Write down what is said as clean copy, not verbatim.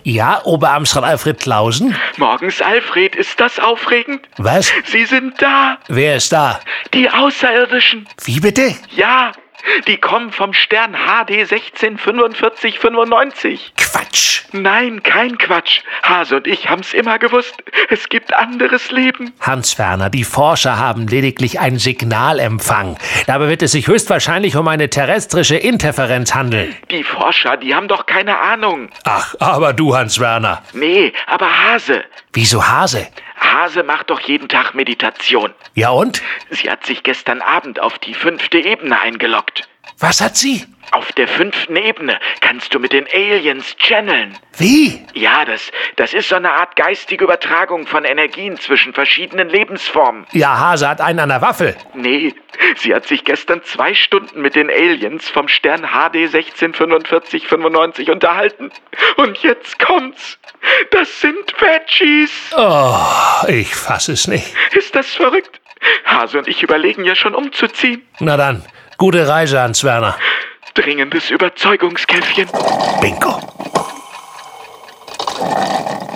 Ja, Oberamtsrat Alfred Klausen? Morgens, Alfred, ist das aufregend? Was? Sie sind da. Wer ist da? Die Außerirdischen. Wie bitte? Ja, die kommen vom Stern HD 164595. Quatsch. Nein, kein Quatsch. Hase und ich haben's immer gewusst. Es gibt anderes Leben. Hans Werner, die Forscher haben lediglich ein Signalempfang. Dabei wird es sich höchstwahrscheinlich um eine terrestrische Interferenz handeln. Die Forscher, die haben doch keine Ahnung. Ach, aber du, Hans Werner. Nee, aber Hase. Wieso Hase? Hase macht doch jeden Tag Meditation. Ja und? Sie hat sich gestern Abend auf die 5. Ebene eingeloggt. Was hat sie? Auf der 5. Ebene kannst du mit den Aliens channeln. Wie? Ja, das ist so eine Art geistige Übertragung von Energien zwischen verschiedenen Lebensformen. Ja, Hase hat einen an der Waffel. Nee, sie hat sich gestern 2 Stunden mit den Aliens vom Stern HD 164595 unterhalten. Und jetzt kommt's. Das sind Veggies. Oh, ich fass es nicht. Ist das verrückt? Hase und ich überlegen ja schon umzuziehen. Na dann, gute Reise, Hans Werner. Dringendes Überzeugungskäffchen. Bingo.